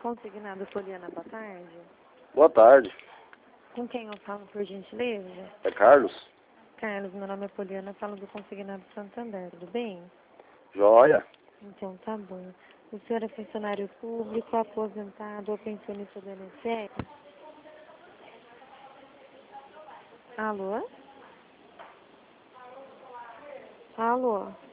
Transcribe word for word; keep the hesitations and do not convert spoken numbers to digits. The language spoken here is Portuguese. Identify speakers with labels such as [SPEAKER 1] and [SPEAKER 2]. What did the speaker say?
[SPEAKER 1] Consignado Poliana, boa tarde.
[SPEAKER 2] Boa tarde.
[SPEAKER 1] Com quem eu falo, por gentileza?
[SPEAKER 2] É Carlos?
[SPEAKER 1] Carlos, meu nome é Poliana, falo do Consignado Santander, tudo bem?
[SPEAKER 2] Joia.
[SPEAKER 1] Então tá bom. O senhor é funcionário público, aposentado ou pensionista do I N S S? Alô? Alô?